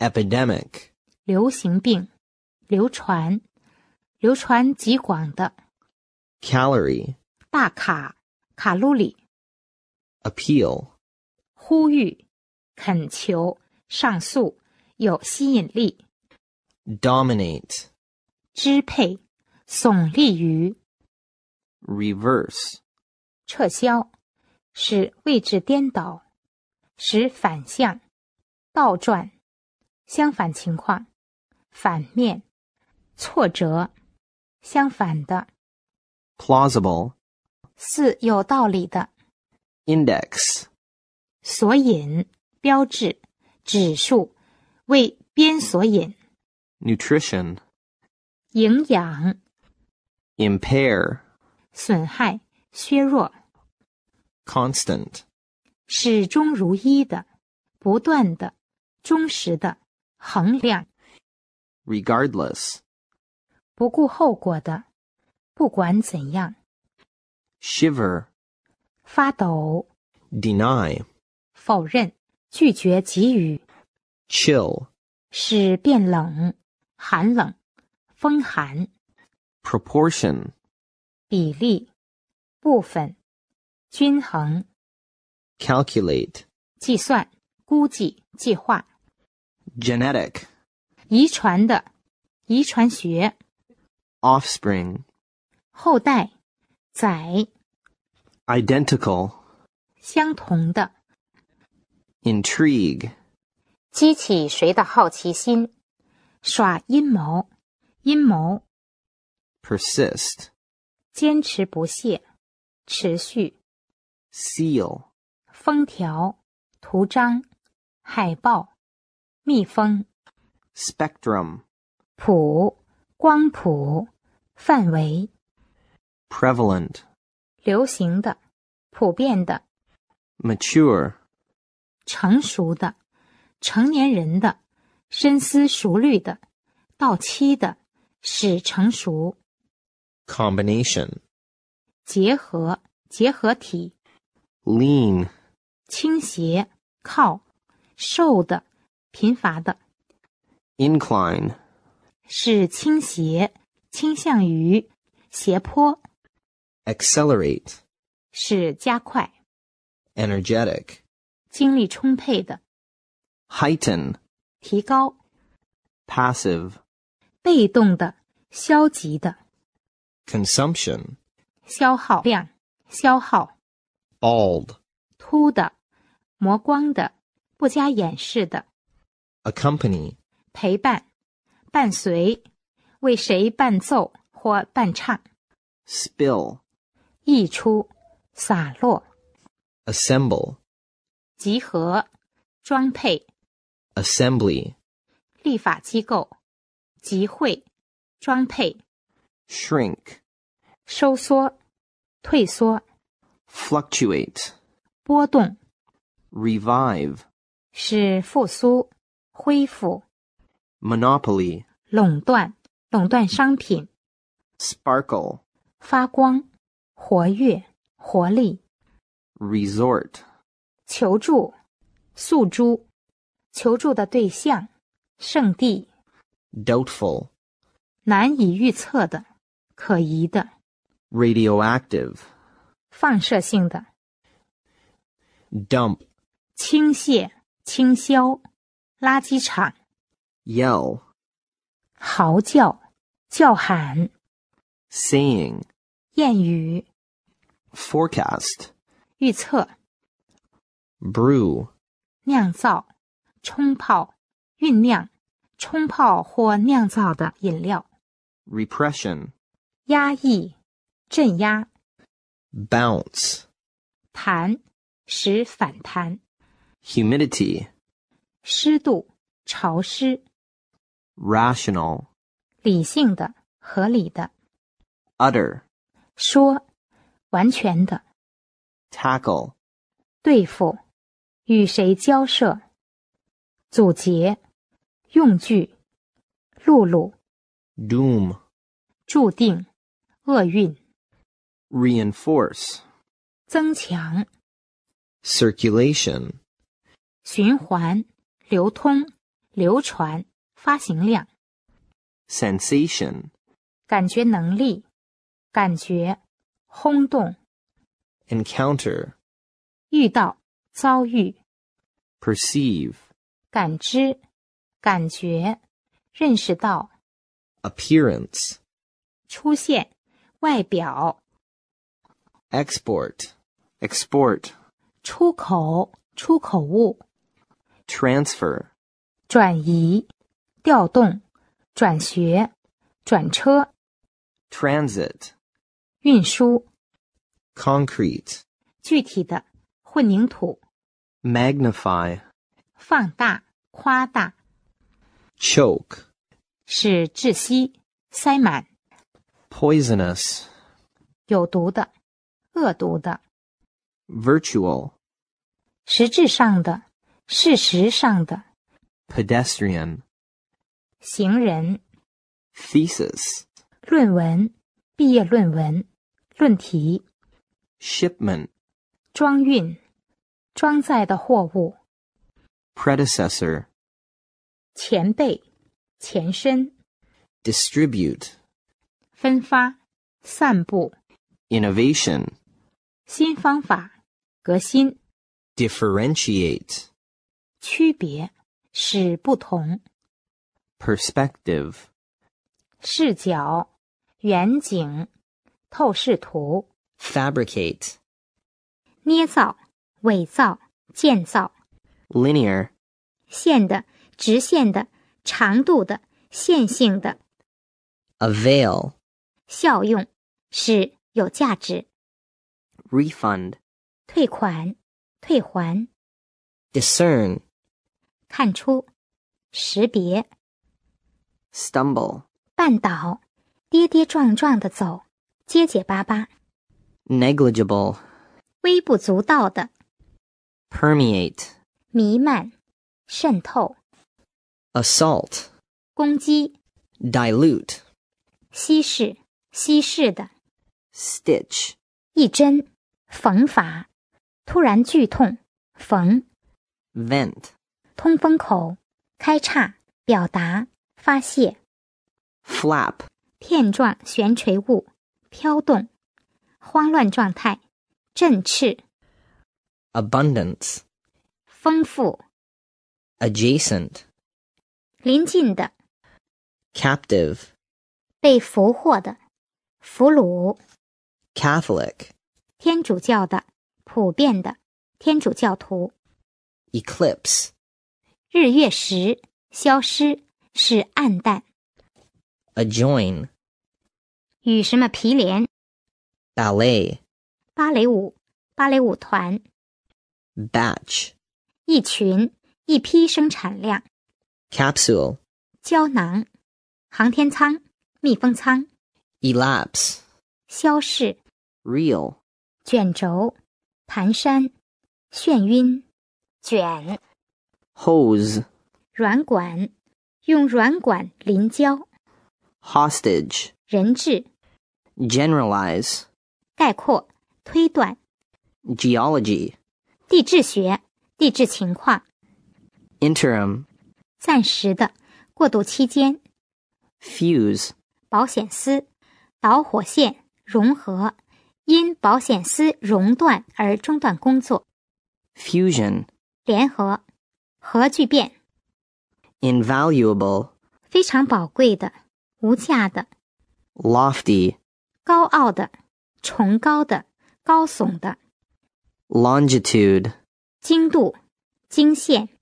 epidemic, 流行病，流传，流传极广的， calorie, 大卡，卡路里， appeal, 呼吁，恳求，上诉，有吸引力， dominate, 支配，耸立于， reverse, 撤销，使位置颠倒，使反向，倒转，相反情况，反面，挫折，相反的， plausible, 似有道理的， index, 索引，标志，指数，为边索引， nutrition, 营养， impair, 损害，削弱， constant, 始终如一的，不断的，忠实的，衡量， regardless, 不顾后果的，不管怎样， shiver, 发抖， deny, 否认，拒绝给予， chill, 使变冷，寒冷，风寒， proportion, 比例，部分，均衡， calculate, 计算，估计，计划， genetic, 遗传的，遗传学， offspring, 后代，载， identical, 相同的， intrigue, 激起谁的好奇心，耍阴谋，阴谋， persist, 坚持不懈，持续， seal, 封条，图章，海报，密封， spectrum, 谱，光谱，范围， prevalent, 流行的，普遍的， mature, 成熟的，成年人的，深思熟虑的，到期的，使成熟， combination, 结合，结合体， lean, 倾斜，靠，瘦的，贫乏的， incline, 是倾斜，倾向于，斜坡， accelerate, 是加快， energetic, 精力充沛的， heighten, 提高， passive, 被动的，消极的， consumption, 消耗量，消耗， bald, 秃的，磨光的，不加掩饰的， accompany, 陪伴，伴随，为谁伴奏或伴唱， spill, 溢出，洒落， assemble, 集合，装配， assembly, 立法机构，集会，装配， shrink, 收缩，退缩， fluctuate, 波动， revive, 是复苏，恢复， monopoly, 垄断，垄断商品， sparkle, 发光，活跃，活力， resort, 求助，诉诸，求助的对象，圣地， doubtful, 难以预测的，可疑的， radioactive, 放射性的， dump, 倾泻，倾销，垃圾场， yell, 嚎叫，叫喊， saying, 谚语， forecast, 预测， brew, 酿造，冲泡，酝酿，冲泡或酿造的饮料， repression, 压抑，镇压， bounce, 弹，使反弹， humidity, 湿度，潮湿， rational, 理性的，合理的， utter, 说，完全的， tackle, 对付，与谁交涉，阻截，用具，露露， doom, 注定，厄运， reinforce, 增强， circulation, 循环，流通， 流传、发行量。 Sensation. 感觉能力、感觉、轰动、 Encounter. 遇到、遭遇、 Perceive. 感知、感觉、认识到、 Appearance. 出现、外表、 Export. Export. 出口、出口物、 Transfer. 转移、调动、转学、转车、 Transit. 运输、 Concrete. 具体的、混凝土、 Magnify. 放大、夸大、 Choke. 使窒息、塞满、 Poisonous. 有毒的、恶毒的、 Virtual. 实质上的、事实上的、 Pedestrian. 行人、 Thesis. 论文、毕业论文、论题、 Shipment. 装运、装载的货物、 Predecessor. 前辈、前身、 Distribute. 分发、散布、 Innovation. 新方法、革新、 Differentiate. 区别、使不同、 Perspective. 视角、远景、透视图、 Fabricate. 捏造、伪造、建造、 Linear. 线的、直线的、长度的、线性的、 Avail. 效用，是有价值。 Refund. 退款、退还、 Discern. 看出、识别、 Stumble. 绊倒、跌跌撞撞的走、结结巴巴、 Negligible. 微不足道的、 Permeate. 弥漫、渗透、 Assault. 攻击、 Dilute. 稀释、稀释的、 Stitch. 一针、缝法、突然剧痛、缝、 Vent. 通风口、开叉、表达、发泄、 Flap. 片状悬垂物、飘动、慌乱状态、振翅、 Abundance. 丰富、 Adjacent. 临近的、 Captive. 被俘获的、俘虏、 Catholic. 天主教的、普遍的、天主教徒、 Eclipse. 日月食、消失、是暗淡、 Adjoin. 与什么毗连、 Ballet. 芭蕾舞、芭蕾舞团、 Batch. 一群、一批生产量、 Capsule. 胶囊、航天舱、密封舱、 Elapse. 消逝、 Reel. 卷轴、蹒跚、眩晕、卷、 Hose. 软管、用软管临交、 Hostage. 人质、 Generalize. 概括、推断、 Geology. 地质学、地质情况、 Interim. 暂时的、过渡期间、 Fuse. 保险丝、导火线、融合，因保险丝熔断而中断工作。 Fusion. 联合、核聚变， Invaluable. 非常宝贵的、无价的、 Lofty. 高傲的、崇高的、高耸的、 Longitude. 经度、经线、